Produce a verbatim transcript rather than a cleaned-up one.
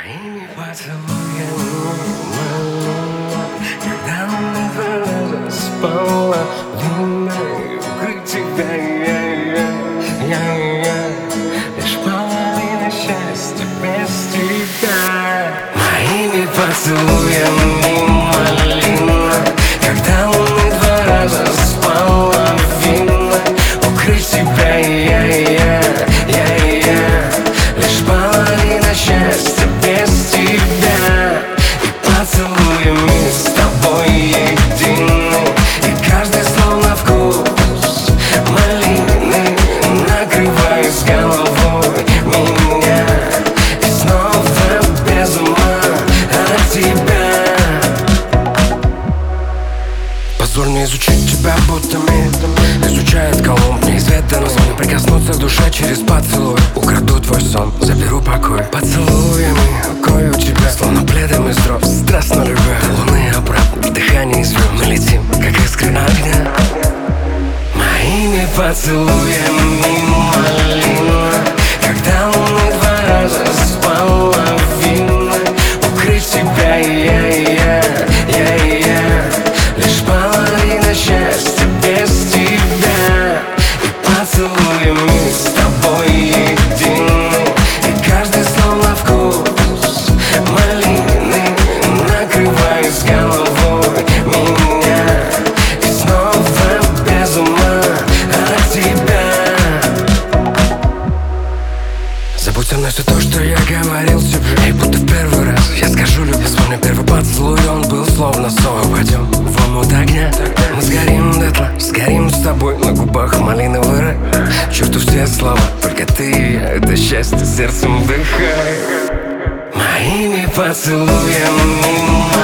Моими поцелуями малина, когда мы два раза спала длинной, укрыть тебя я, я, я, я. Лишь половина счастья без тебя. Моими поцелуями малина, когда мы два раза спала длинной, укрыть тебя я, я, я, я. Лишь половина счастья без тебя. И поцелуями с тобой едины, и каждый словно вкус малины, накрывая с головой меня. И снова без ума от тебя. Позволь мне изучить тебя будто мир изучает Колумб неизведанный. Позволь прикоснуться к душе через поцелуй. Украду твой сон, заберу покой. Поцелуями укрою тебя, словно пледом из дров. Страстно любя луны обратно, дыхание из звезд. Мы летим, как искры огня. Моими поцелуями малина, когда мы два раза спала винно, укрыть тебя я, я, я, я. Лишь половина счастья без тебя. И поцелуями с тобой едины, и каждый словно вкус малины, накрывая с головой меня. И снова без ума от тебя. Забудь со мной все то, что я говорил тебе, и будто в первый раз я скажу любви. Вспомни первый поцелуй, он был словно сон. Пойдем в омут огня, мы сгорим дотла, сгорим с тобой. На губах малиновый рай, чувствую все слова, только ты и я, это счастье сердцем вдыхай. Моими поцелуями